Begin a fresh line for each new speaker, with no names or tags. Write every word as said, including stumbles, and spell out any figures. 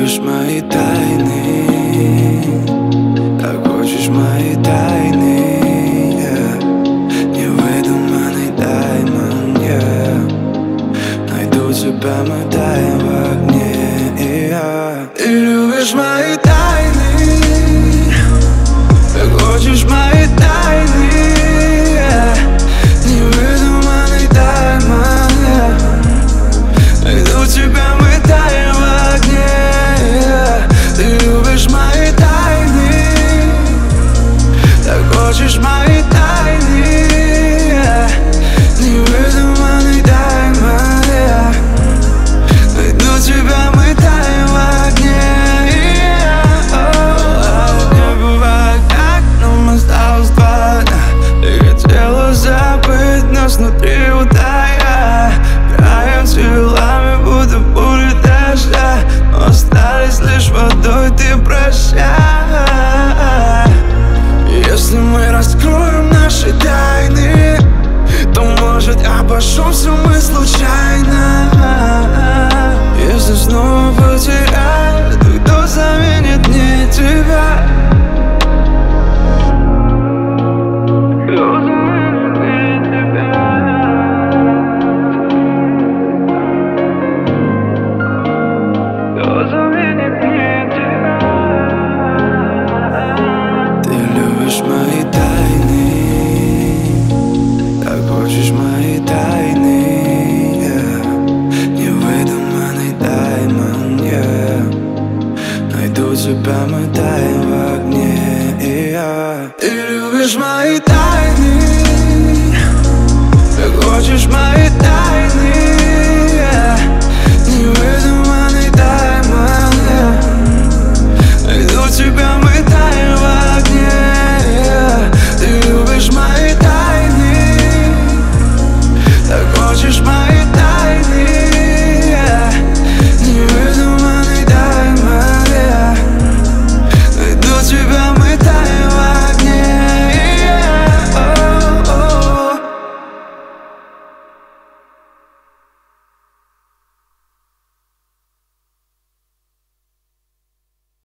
любишь мои тайны, так хочешь мои тайны, yeah. Невыдуманный даймонд, yeah. Найду тебя, мы таем в огне, yeah. Ты любишь мои тайны, так хочешь мои тайны, yeah. Невыдуманный даймонд, yeah. Найду тебя, мы таем в огне, yeah. Ты любишь мои тайны, так хочешь мои тайны, yeah. Невыдуманный даймонд, yeah. Найду тебя, мы таем в огне, yeah. Oh, не бывает так, но мы осталось два дня. Ты хотела забыть нас внутри утая. Краем телами, будто бури дождя, но остались лишь водой, ты прощай. Если мы раскроем наши тайны, то, может, обошёмся мы случайно. Если снова потеряю, то кто заменит мне тебя? Кто заменит мне тебя? Кто заменит мне тебя? Ты любишь мои тайны, так хочешь мои тайны, yeah. Невыдуманный даймонд, yeah. Найду тебя, мы таем в огне, yeah. Ты любишь мои тайны, так хочешь мои тайны,